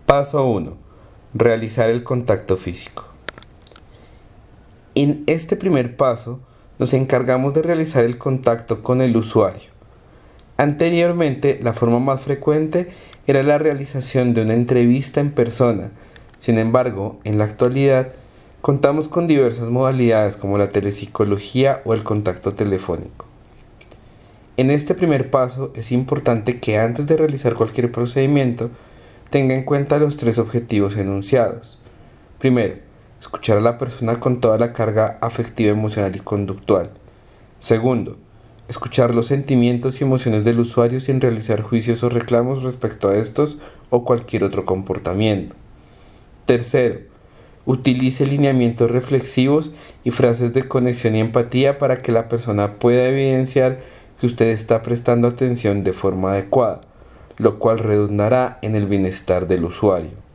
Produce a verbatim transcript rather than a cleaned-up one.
Paso uno. Realizar el contacto físico. En este primer paso nos encargamos de realizar el contacto con el usuario. Anteriormente, la forma más frecuente era la realización de una entrevista en persona. Sin embargo, en la actualidad, contamos con diversas modalidades como la telepsicología o el contacto telefónico. En este primer paso es importante que antes de realizar cualquier procedimiento tenga en cuenta los tres objetivos enunciados. Primero, escuchar a la persona con toda la carga afectiva, emocional y conductual. Segundo, escuchar los sentimientos y emociones del usuario sin realizar juicios o reclamos respecto a estos o cualquier otro comportamiento. Tercero, utilice lineamientos reflexivos y frases de conexión y empatía para que la persona pueda evidenciar que usted está prestando atención de forma adecuada, lo cual redundará en el bienestar del usuario.